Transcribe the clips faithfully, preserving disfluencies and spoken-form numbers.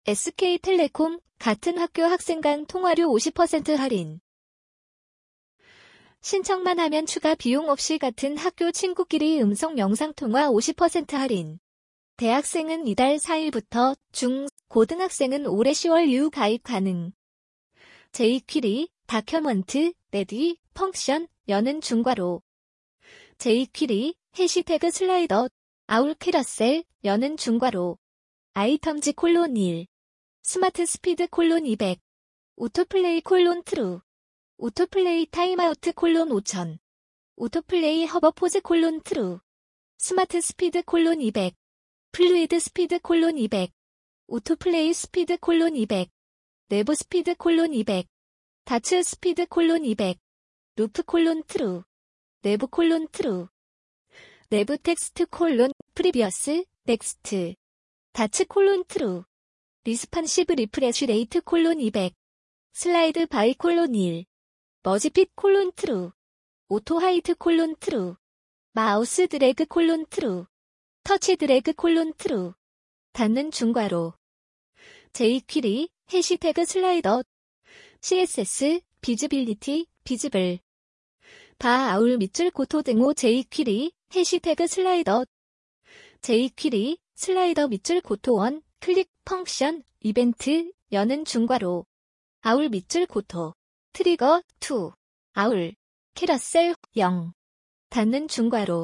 에스케이텔레콤 같은 학교 학생 간 통화료 오십 퍼센트 할인. 신청만 하면 추가 비용 없이 같은 학교 친구끼리 음성 영상통화 오십 퍼센트 할인. 대학생은 이달 사 일부터, 중, 고등학생은 올해 시월 이후 가입 가능. 제이퀴리, 다큐먼트, 레디, 펑션, 여는 중괄호. 제이퀴리, 해시태그 슬라이더, 아울 캐러셀, 여는 중괄호. 아이텀즈 콜론 일. 스마트 스피드 콜론 이백. 오토플레이 콜론 트루. 오토플레이 타임아우트 콜론 오천. 오토플레이 허버포즈 콜론 트루. 스마트 스피드 콜론 이백. 플루이드 스피드 콜론 이백. 오토플레이 스피드 콜론 이백. 내부 스피드 콜론 이백. 다츠 스피드 콜론 이백. 루프 콜론 트루. 내부 콜론 트루. 내부 텍스트 콜론 프리비어스 넥스트. 다츠 콜론 트루. 리스판시브 리프레쉬 레이트 콜론 이백. 슬라이드 바이 콜론 일. 머지핏 콜론 트루. 오토 하이트 콜론 트루. 마우스 드래그 콜론 트루. 터치 드래그 콜론 트루. 닫는 중괄호. 제이퀴리, 해시태그 슬라이더. 씨에스에스, 비즈빌리티, 비즈블. 바 아울 밑줄 고토 등호 제이퀴리, 해시태그 슬라이더. 제이퀴리, 슬라이더 밑줄 고토 원, 클릭, 펑션, 이벤트, 여는 중괄호. 아울 밑줄 고토. 트리거, 이. 아울. 캐러셀, 영. 닫는 중괄호.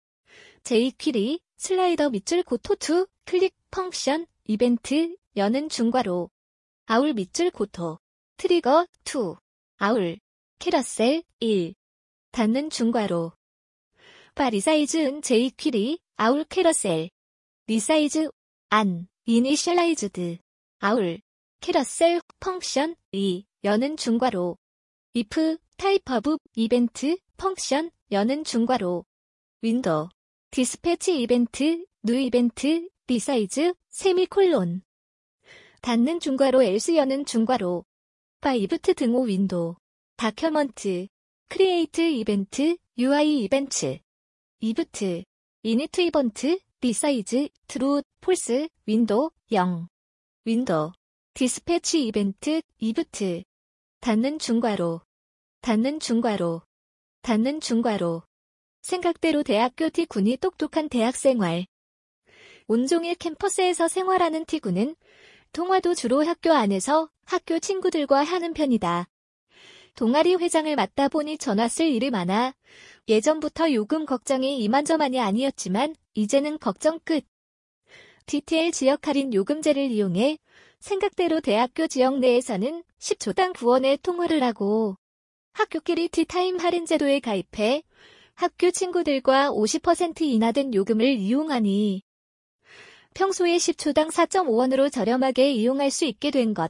제이퀴리, 슬라이더 밑줄 고토 이, 클릭, 펑션, 이벤트, 여는 중괄호. 아울 밑줄 고토. 트리거, 이. 아울. 캐러셀, 일. 닫는 중괄호. 바 리사이즈은 제이퀴리, 아울 캐러셀. 리사이즈, 안, 이니셜라이즈드. 아울. 캐러셀, 펑션, 이, 여는 중괄호. if, 타입 오브, 이벤트, 펑션, 여는 중괄호. 윈도우. 디스패치 이벤트, 뉴 이벤트, 리사이즈, 세미콜론. 닫는 중괄호 else 여는 중괄호. 바 이브트 등호 윈도우. 다큐먼트. 크리에이트 이벤트, 유아이 이벤트. 이브트. 이니트 이벤트, 리사이즈, 트루, 폴스, 윈도우, 영. 윈도우. 디스패치 이벤트, 이브트. 닫는 중괄호. 닫는 중괄호. 닫는 중괄호. 생각대로 대학교 T군이 똑똑한 대학생활. 온종일 캠퍼스에서 생활하는 T군은 통화도 주로 학교 안에서 학교 친구들과 하는 편이다. 동아리 회장을 맡다 보니 전화 쓸 일이 많아 예전부터 요금 걱정이 이만저만이 아니었지만 이제는 걱정 끝. 디티엘 지역 할인 요금제를 이용해 생각대로 대학교 지역 내에서는 십 초당 구 원의 통화를 하고 학교끼리 티타임 할인 제도에 가입해 학교 친구들과 오십 퍼센트 인하된 요금을 이용하니 평소에 십 초당 사 점 오 원으로 저렴하게 이용할 수 있게 된 것.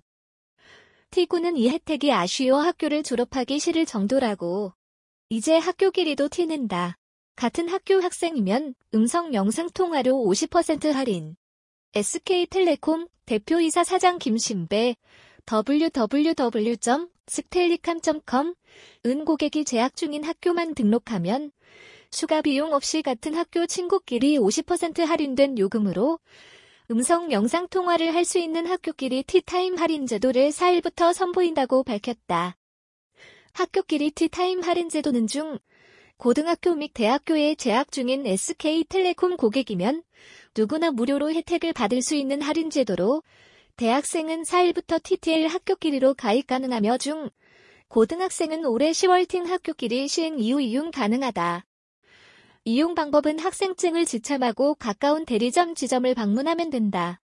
T군은 이 혜택이 아쉬워 학교를 졸업하기 싫을 정도라고. 이제 학교끼리도 티낸다. 같은 학교 학생이면 음성 영상 통화료 오십 퍼센트 할인. 에스케이텔레콤 대표이사 사장 김신배 더블유 더블유 더블유 점 스텔리캄 점 컴 은 고객이 재학 중인 학교만 등록하면 추가 비용 없이 같은 학교 친구끼리 오십 퍼센트 할인된 요금으로 음성 영상 통화를 할 수 있는 학교끼리 티타임 할인 제도를 사 일부터 선보인다고 밝혔다. 학교끼리 티타임 할인 제도는 중 고등학교 및 대학교에 재학 중인 에스케이텔레콤 고객이면 누구나 무료로 혜택을 받을 수 있는 할인 제도로 대학생은 사 일부터 티티엘 학교끼리로 가입 가능하며 중 고등학생은 올해 시월 팀 학교끼리 시행 이후 이용 가능하다. 이용 방법은 학생증을 지참하고 가까운 대리점 지점을 방문하면 된다.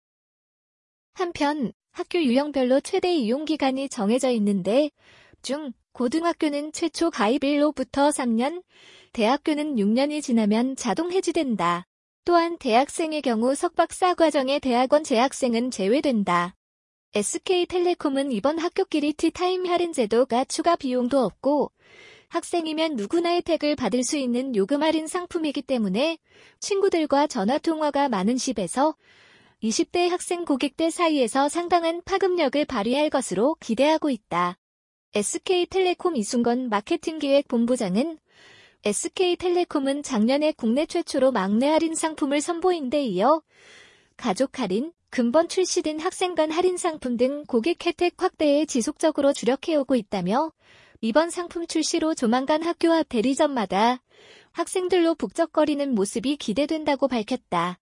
한편 학교 유형별로 최대 이용 기간이 정해져 있는데 중 고등학교는 최초 가입일로부터 삼 년, 대학교는 육 년이 지나면 자동 해지된다. 또한 대학생의 경우 석박사 과정의 대학원 재학생은 제외된다. 에스케이텔레콤은 이번 학교끼리 티타임 할인 제도가 추가 비용도 없고 학생이면 누구나 혜택을 받을 수 있는 요금 할인 상품이기 때문에 친구들과 전화통화가 많은 십에서 이십 대 학생 고객들 사이에서 상당한 파급력을 발휘할 것으로 기대하고 있다. 에스케이텔레콤 이순건 마케팅기획본부장은 에스케이텔레콤은 작년에 국내 최초로 막내 할인 상품을 선보인 데 이어 가족 할인, 근본 출시된 학생 간 할인 상품 등 고객 혜택 확대에 지속적으로 주력해오고 있다며 이번 상품 출시로 조만간 학교 앞 대리점마다 학생들로 북적거리는 모습이 기대된다고 밝혔다.